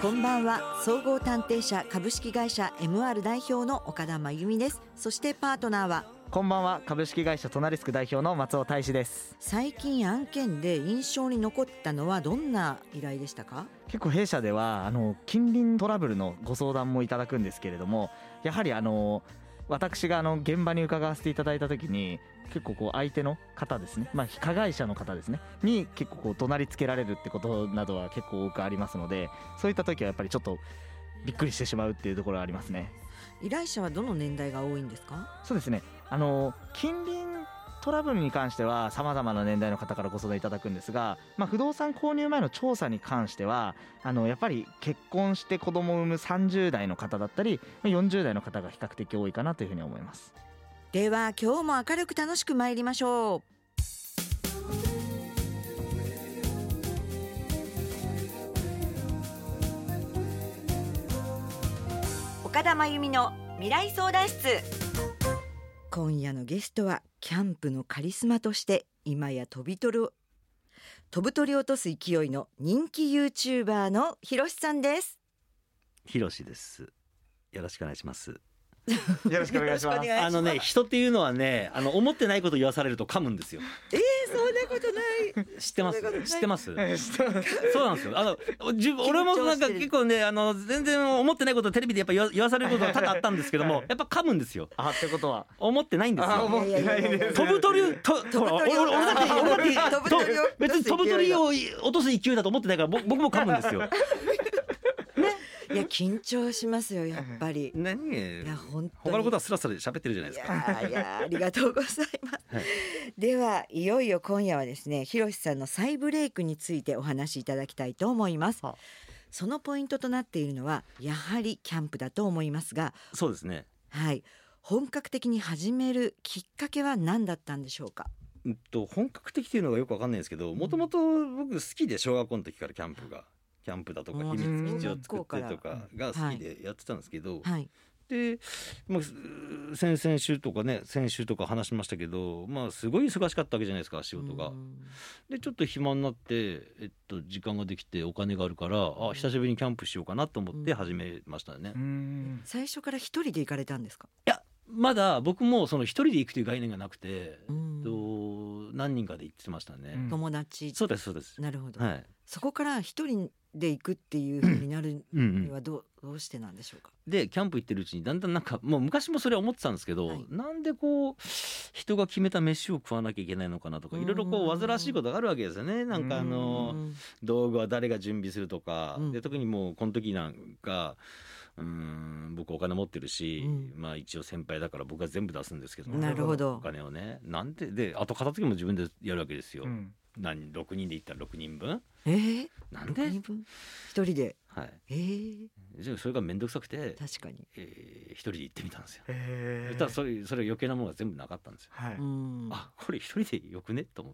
こんばんは。総合探偵社株式会社 MR 代表の岡田真由美です。そしてパートナーは、 こんばんは。株式会社トナリスク代表の松尾大志です。 最近案件で印象に残ったのはどんな依頼でしたか？ 結構弊社では近隣トラブルのご相談もいただくんですけれども、やはり私が現場に伺わせていただいた時に結構相手の方ですね、加害者の方ですねに結構怒鳴りつけられるってことなどは結構多くありますので、そういった時はやっぱりちょっとびっくりしてしまうっていうところがありますね。 依頼者はどの年代が多いんですか？ そうですね、近隣トラブルに関しては様々な年代の方からご相談いただくんですが、不動産購入前の調査に関してはやっぱり結婚して子供を産む30代の方だったり40代の方が比較的多いかなというふうに思います。 では今日も明るく楽しく参りましょう。岡田真由美の未来相談室。今夜のゲストはキャンプのカリスマとして今や飛ぶ鳥を落とす勢いの人気 YouTuber のひろしさんです。 ひろしです。よろしくお願いします。 よろしくお願いします。 人っていうのはね、思ってないこと言わされると噛むんですよ。 そんなことない。 知ってます知ってます。 そそうなんですよ。俺もなんか結構ね、全然思ってないことをテレビでやっぱ言わされることが多々あったんですけども、やっぱ噛むんですよ。 ってことは思ってないんですよ。 思ってないです。 飛ぶ鳥俺だって別に飛ぶ鳥を落とす勢いだと思ってないから僕も噛むんですよ。 いや緊張しますよやっぱり。 何？ いや本当に他のことはスラスラ喋ってるじゃないですか。 いやありがとうございます、ではいよいよ今夜はですね、ひろしさんの再ブレイクについてお話しいただきたいと思います。そのポイントとなっているのはやはりキャンプだと思いますが、 そうですね。 本格的に始めるきっかけは何だったんでしょうか？ 本格的っていうのがよくわかんないんですけど、もともと僕好きで小学校の時からキャンプだとか秘密基地を作ってとかが好きでやってたんですけど、で、先々週とかね先週とか話しましたけど、すごい忙しかったわけじゃないですか仕事が。でちょっと暇になって、時間ができてお金があるから久しぶりにキャンプしようかなと思って始めましたね。 最初から一人で行かれたんですか？ いやまだ僕もその一人で行くという概念がなくて、何人かで行ってましたね。 友達。 そうですそうです。 なるほど、 はい、 そこから一人で行くっていう風になるにはどうしてなんでしょうか？ でキャンプ行ってるうちにだんだんなんかもう昔もそれは思ってたんですけど、なんで人が決めた飯を食わなきゃいけないのかなとかいろいろ煩わしいことがあるわけですよね。なんか道具は誰が準備するとか、で特にもうこの時なんか僕お金持ってるし、一応先輩だから僕が全部出すんですけど、 なるほど。 お金をねなんであと片付けも自分でやるわけですよ。6人で行ったら6人分。なんで 6人分一人で。 じゃあそれが面倒くさくて確かに、 一人で行ってみたんですよ。そしたらそれ余計なものが全部なかったんですよ。これ一人でよくねと思って。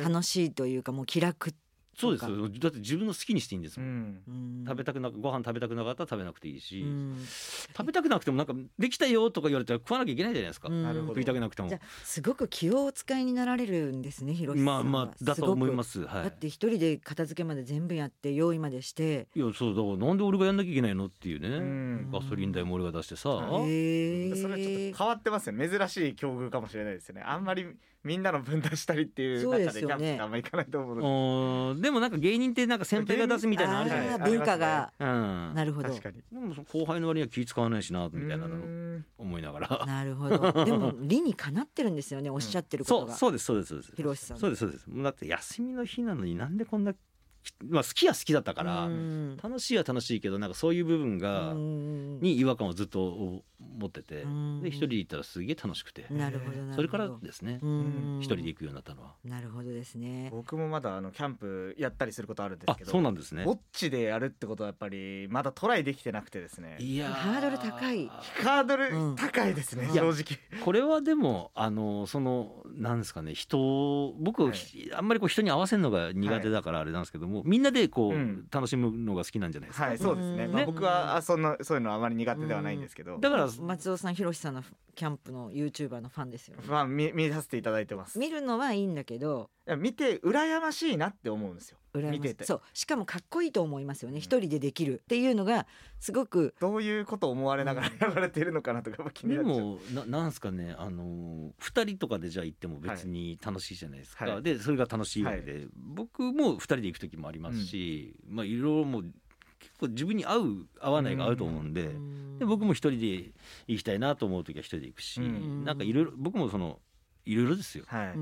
楽しいというかもう気楽。 そうですよ。だって自分の好きにしていいんですもん。ご飯食べたくなかったら食べなくていいし、食べたくなくてもなんかできたよとか言われたら食わなきゃいけないじゃないですか。食いたくなくても。 じゃあすごく気をお使いになられるんですね、ひろしさんは。 だと思います。 だって一人で片付けまで全部やって用意までして。 いやそうだからなんで俺がやんなきゃいけないのっていうね。ガソリン代も俺が出してさ。それはちょっと変わってますよね。珍しい境遇かもしれないですよね。あんまりみんなの分出したりっていう中でキャンプってあんまり行かないと思うので。 でもなんか芸人ってなんか先輩が出すみたいなのあるじゃないですか。 文化が、なるほど。 確かに。 でも後輩の割には気使わないしなみたいなの思いながら。 なるほど。でも理にかなってるんですよね、おっしゃってることが。 そうです。 ひろしさん。 そうです。だって休みの日なのになんでこんな好きは好きだったから楽しいは楽しいけどなんかそういう部分に違和感をずっと持ってて、で一人で行ったらすげえ楽しくて。 なるほど。 それからですね、一人で行くようになったのは。 なるほどですね。 僕もまだキャンプやったりすることあるんですけど。 そうなんですね。 ぼっちでやるってことはやっぱりまだトライできてなくてですね。 いやハードル高い。 ハードル高いですね、正直。 これはでもなんですかね、僕あんまり人に合わせるのが苦手だからあれなんですけども、みんなで楽しむのが好きなんじゃないですか。 そうですね。僕はそういうのはあまり苦手ではないんですけど。 だから松尾さん、ひろしさんのキャンプの YouTuber のファンですよね。 見させていただいてます。 見るのはいいんだけけど、 見て羨ましいなって思うんですよ。 見てて、 そうしかもかっこいいと思いますよね、一人でできるっていうのがすごく。 どういうことを思われながらやられているのかなとか気になっちゃう。 でもなんすかね、2人とかでじゃあ行っても別に楽しいじゃないですか、 はい、 でそれが楽しいわけで、はい、僕も2人で行く時もありますし、まあいろいろもう結構自分に合う合わないがあると思うんで、で僕も一人で行きたいなと思う時は一人で行くし、なんかいろいろ僕もいろいろですよ、 はい、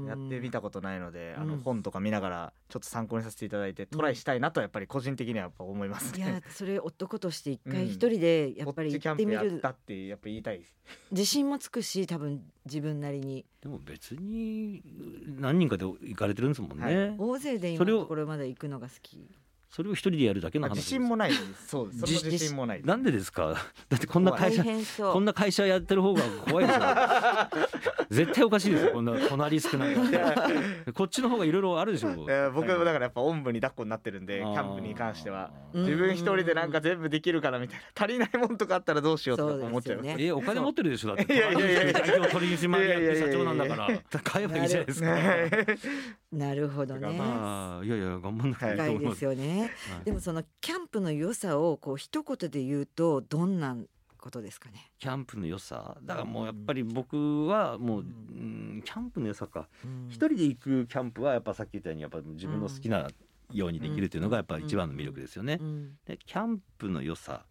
やってみたことないので、本とか見ながらちょっと参考にさせていただいてトライしたいなとやっぱり個人的にはやっぱ思いますね。 いやそれ男として一回一人でやっぱり行ってみる、 こっちキャンプやったってやっぱ言いたいです。 自信もつくし、多分自分なりに。 でも別に何人かで行かれてるんですもんね、はい、 大勢で今のところまで行くのが好き。 それを一人でやるだけの話です。 自信もないです。そうです。その自信もない。 なんでですか。だってこんな会社やってる方が怖いですよ絶対おかしいですよ、こんな隣少ないこっちの方がいろいろあるでしょう。 僕もだからやっぱおんぶに抱っこになってるんで、キャンプに関しては自分一人でなんか全部できるからみたいな、足りないもんとかあったらどうしようとか思っちゃいます。 お金持ってるでしょ、だって。代表取締役社長なんだから買えばいいじゃないですか。 なるほどね。 いや頑張んなくていいと思います。 深いですよね。でもそのキャンプの良さをこう一言で言うとどんなことですかね。 キャンプの良さだからもうやっぱり僕はもう、キャンプの良さか、一人で行くキャンプはやっぱさっき言ったようにやっぱ自分の好きなようにできるっていうのがやっぱ一番の魅力ですよね。でキャンプの良さ、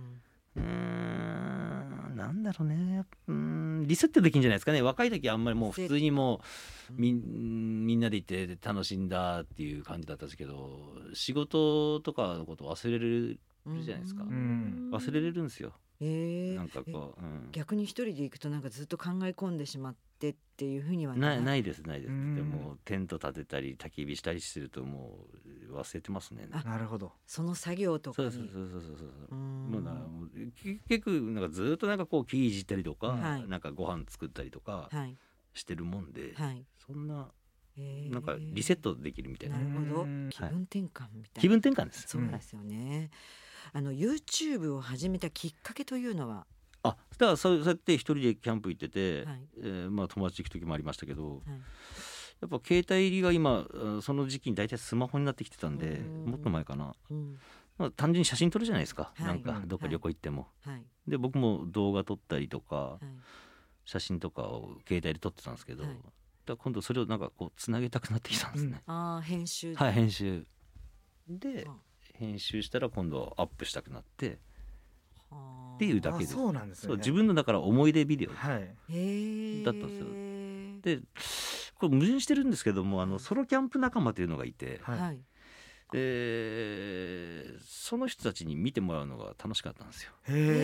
なんだろうね、リセットできるんじゃないですかね。若い時はあんまりもう普通にもうみんなで行って楽しんだっていう感じだったんですけど、仕事とかのこと忘れるじゃないですか、忘れれるんですよ。なんかこう、 逆に一人で行くとなんかずっと考え込んでしまってっていうふうにはないです。でもテント立てたり焚き火したりするともう忘れてますね。 なるほど。 その作業とかにもう結局なんかずっとなんかこう木いじったりとか、なんかご飯作ったりとかしてるもんで、そんななんかリセットできるみたいな。 なるほど。気分転換みたいな。 気分転換です。 そうですよね。YouTube を始めたきっかけというのは。 だからそうやって一人でキャンプ行ってて、友達行く時もありましたけど、やっぱ携帯入りが今その時期に大体スマホになってきてたんで、もっと前かな、単純に写真撮るじゃないですか、なんかどっか旅行行っても、で僕も動画撮ったりとか、写真とかを携帯で撮ってたんですけど、だ今度それをなんかこうつなげたくなってきたんですね。 編集編集で編集したら今度アップしたくなってっていうだけです。 そうなんですね。 自分のだから思い出ビデオだったんですよ。でこれ矛盾してるんですけども、ソロキャンプ仲間というのがいて、その人たちに見てもらうのが楽しかったんですよ。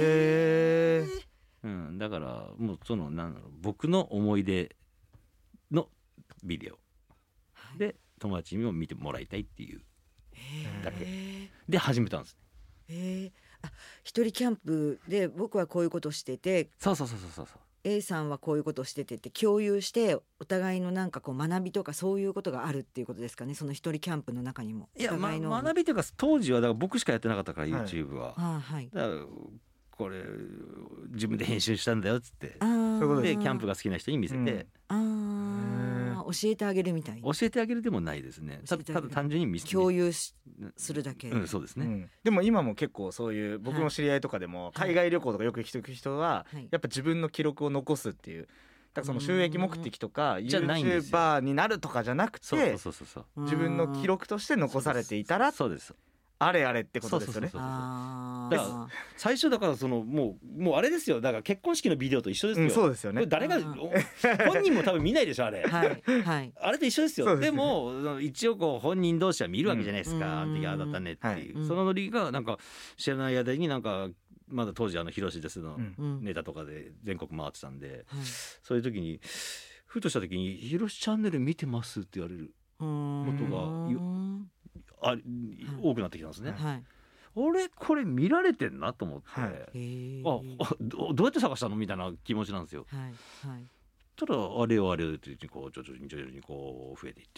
だからもう僕の思い出のビデオで友達にも見てもらいたいっていうだけで始めたんですね。 一人キャンプで僕はこういうことしてて、 そう A さんはこういうことしててって共有してお互いのなんかこう学びとかそういうことがあるっていうことですかね。その一人キャンプの中にも。 いや、学びというか当時はだから僕しかやってなかったから YouTube は、だからこれ自分で編集したんだよっつって、でキャンプが好きな人に見せて、 教えてあげるみたい。 教えてあげるでもないですね。ただ単純に見せて共有するだけ。 そうですね。 でも今も結構そういう僕の知り合いとかでも海外旅行とかよく行く人はやっぱ自分の記録を残すっていう、だからその収益目的とか YouTuber になるとかじゃなくて、自分の記録として残されていたらあれあれってことですよね。 だから最初だからもうあれですよ。だから結婚式のビデオと一緒ですよ。 そうですよね。 誰が本人も多分見ないでしょあれ。あれと一緒ですよ。でも一応こう本人同士は見るわけじゃないですか。あの時ああだったねっていう、そのノリがなんか知らない間になんかまだ当時ヒロシですのネタとかで全国回ってたんで、そういう時にふとした時にヒロシチャンネル見てますって言われることが多くなってきたんですね。俺これ見られてんなと思って、どうやって探したのみたいな気持ちなんですよ。ただあれよあれよってこう徐々にこう増えていって、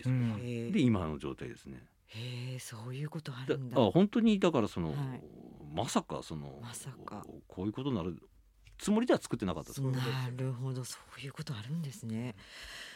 で今の状態ですね。 そういうことあるんだ。 本当にだからまさかこういうことになるつもりでは作ってなかったです。 なるほど、そういうことあるんですね。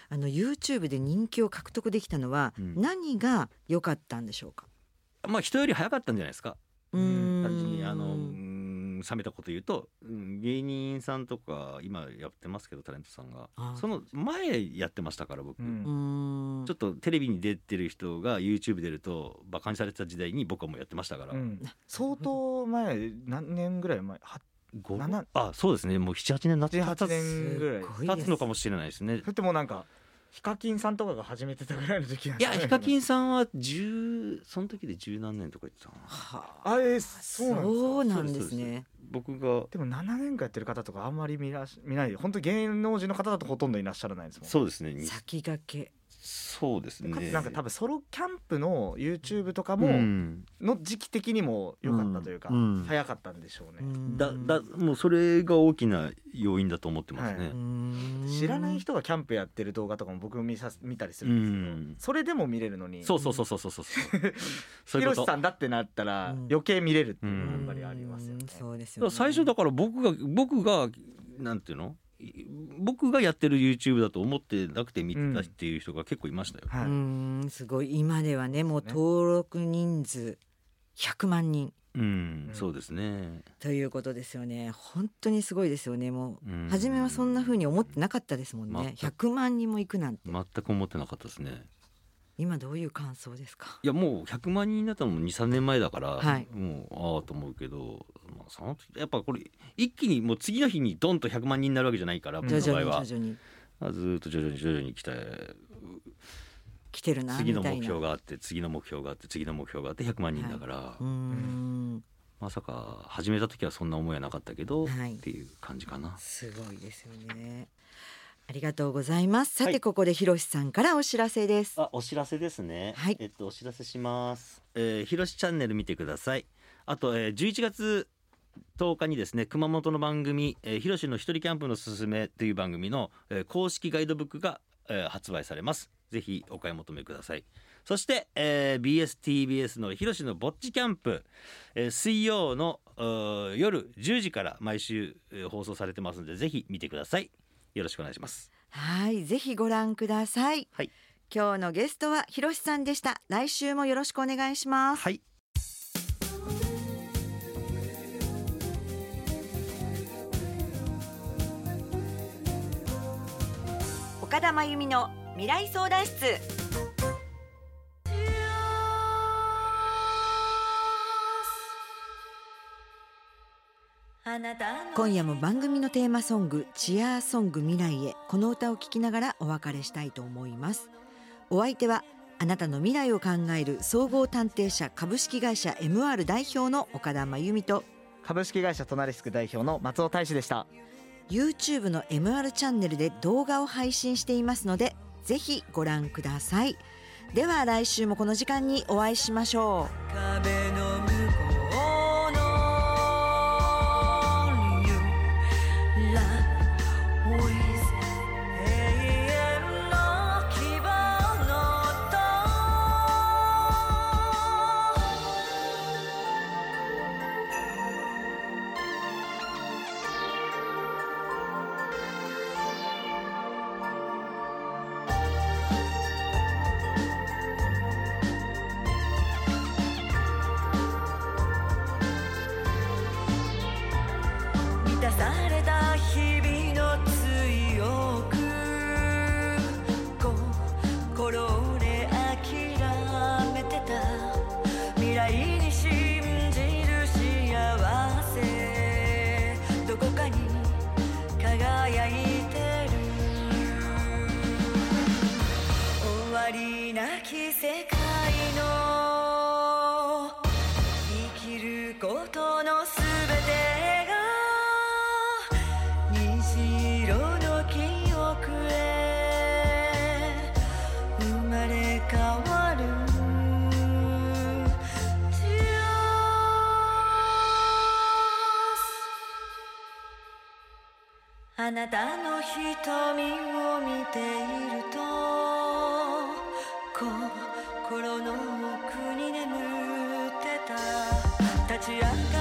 YouTube で人気を獲得できたのは何が良かったんでしょうか。 人より早かったんじゃないですか。単純に冷めたこと言うと、芸人さんとか今やってますけどタレントさんがその前やってましたから僕、ちょっとテレビに出てる人が YouTube 出るとバカにされてた時代に僕はもうやってましたから、 相当前、何年ぐらい前、 そうですね、もう 7,8 年 8年ぐらい経つのかもしれないですね。 それってもうなんかヒカキンさんとかが始めてたぐらいの時期なんですかね。 いやヒカキンさんはその時で十何年とか言ってたな。 そうなんですね。 僕がでも7年間やってる方とかあんまり見ない、本当芸能人の方だとほとんどいらっしゃらないですもん。 そうですね、 先駆け。 そうですね。 なんか多分ソロキャンプの YouTube とかもの時期的にも良かったというか、早かったんでしょうね。 もうそれが大きな要因だと思ってますね。 知らない人がキャンプやってる動画とかも僕見たりするんですけど、それでも見れるのに、 そうひろしさんだってなったら余計見れるっていうのがやっぱりありますよね。 そうですよね。 最初だから僕がなんていうの、僕がやってる YouTube だと思ってなくて見てたっていう人が結構いましたよ。 すごい。今ではね、もう登録人数100万人、 そうですね、 ということですよね。本当にすごいですよね。もう初めはそんな風に思ってなかったですもんね。100万人も行くなんて全く思ってなかったですね。 今どういう感想ですか。 いやもう100万人になったのも 2,3 年前だから、もうと思うけど、その時やっぱこれ一気にもう次の日にドンと100万人になるわけじゃないから、僕の場合はずっと徐々に来てるなみたいな。次の目標があって次の目標があって次の目標があって100万人だから、まさか始めた時はそんな思いはなかったけど、っていう感じかな。 すごいですよね。ありがとうございます。さて、ここでひろしさんからお知らせです。 お知らせですね。お知らせします。ひろしチャンネル見てください。あと、11月10日にですね、熊本の番組ひろしの一人キャンプのすすめという番組の、公式ガイドブックが、発売されます。ぜひお買い求めください。そして、BSTBS のひろしのぼっちキャンプ、水曜の夜10時から毎週、放送されてますので、ぜひ見てください。よろしくお願いします。 はい、ぜひご覧ください。今日のゲストはひろしさんでした。来週もよろしくお願いします。岡田真由美の未来相談室。今夜も番組のテーマソングチアーソング未来へ、この歌を聴きながらお別れしたいと思います。お相手はあなたの未来を考える総合探偵社株式会社 MR 代表の岡田真由美と、 株式会社トナリスク代表の松尾大志でした。 YouTube の MR チャンネルで動画を配信していますので、ぜひご覧ください。では来週もこの時間にお会いしましょう。壁の向こうの世界の生きることのすべてが虹色の記憶へ生まれ変わる。あなたの瞳を見ていると心の奥に眠ってた立ち上が